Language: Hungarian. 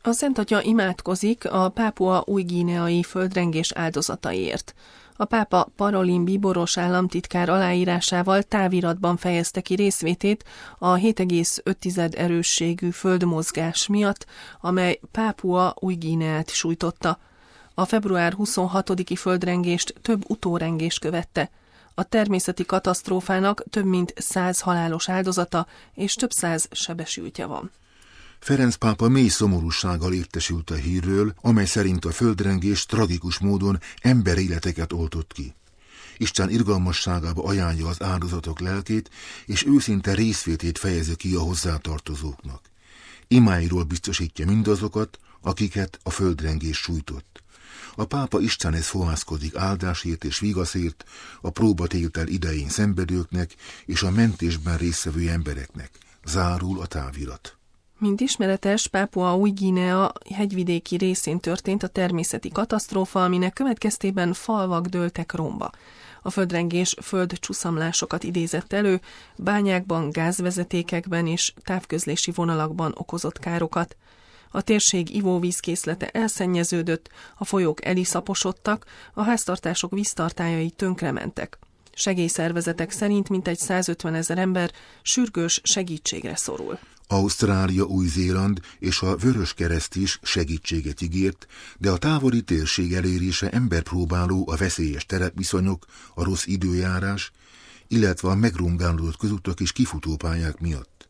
A Szentatya imádkozik a Pápua új-guineai földrengés áldozataiért. A pápa Parolin Bíboros államtitkár aláírásával táviratban fejezte ki részvétét a 7,5 erősségű földmozgás miatt, amely Pápua új-Guineát sújtotta. A február 26-i földrengést több utórengés követte. A természeti katasztrófának több mint 100 halálos áldozata és több száz sebesültje van. Ferenc pápa mély szomorúsággal értesült a hírről, amely szerint a földrengés tragikus módon emberéleteket oltott ki. Isten irgalmasságába ajánlja az áldozatok lelkét, és őszinte részvétét fejezi ki a hozzátartozóknak. Imáiról biztosítja mindazokat, akiket a földrengés sújtott. A pápa Istenhez fohászkodik áldásért és vigaszért a próbatétel idején szenvedőknek és a mentésben résztvevő embereknek. Zárul a távirat. Mint ismeretes, Pápua Új-Guinea hegyvidéki részén történt a természeti katasztrófa, aminek következtében falvak dőltek romba. A földrengés földcsúszamlásokat idézett elő, bányákban, gázvezetékekben és távközlési vonalakban okozott károkat. A térség ivóvízkészlete elszennyeződött, a folyók eliszaposodtak, a háztartások víztartályai tönkrementek. Segélyszervezetek szerint mintegy 150 000 ember sürgős segítségre szorul. Ausztrália, Új-Zéland és a Vöröskereszt is segítséget ígért, de a távoli térség elérése emberpróbáló a veszélyes terepviszonyok, a rossz időjárás, illetve a megrongálódott közutak és kifutópályák miatt.